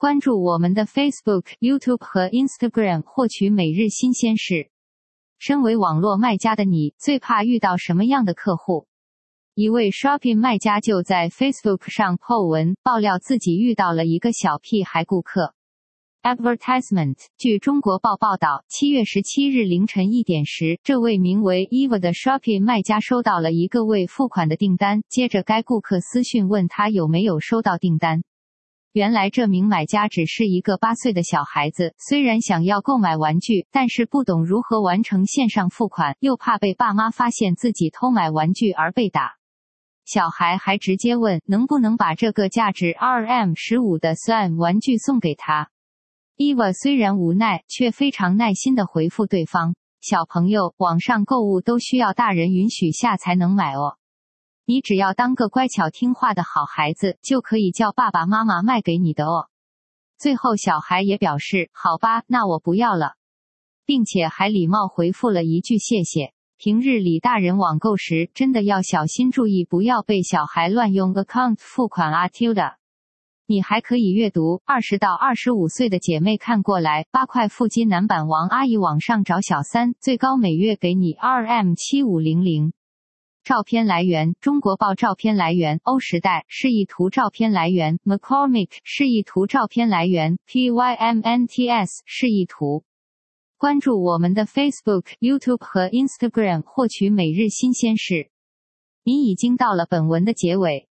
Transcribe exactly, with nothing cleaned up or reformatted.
关注我们的 Facebook、YouTube 和 Instagram， 获取每日新鲜事。身为网络卖家的你，最怕遇到什么样的客户？一位 Shopping 卖家就在 Facebook 上 po 文，爆料自己遇到了一个小屁孩顾客。Advertisement。据中国报报道，七月十七日凌晨一点时，这位名为 Eva 的 Shopping 卖家收到了一个未付款的订单，接着该顾客私讯问他有没有收到订单。原来这名买家只是一个八岁的小孩子，虽然想要购买玩具，但是不懂如何完成线上付款，又怕被爸妈发现自己偷买玩具而被打。小孩还直接问能不能把这个价值 二 M 十五 的 Slime 玩具送给他。Eva 虽然无奈，却非常耐心地回复对方：小朋友，网上购物都需要大人允许下才能买哦。你只要当个乖巧听话的好孩子，就可以叫爸爸妈妈卖给你的哦。最后小孩也表示，好吧，那我不要了，并且还礼貌回复了一句谢谢。平日里大人网购时，真的要小心注意，不要被小孩乱用 account 付款啊 Tilda。你还可以阅读二十到二十五岁的姐妹看过来，八块腹肌男版王阿姨网上找小三，最高每月给你 二 M 七五零零。照片来源：中国报。照片来源：欧时代。示意图照片来源 McCormick。示意图照片来源 P Y M N T S。示意图。关注我们的 Facebook、YouTube 和 Instagram， 获取每日新鲜事。你已经到了本文的结尾。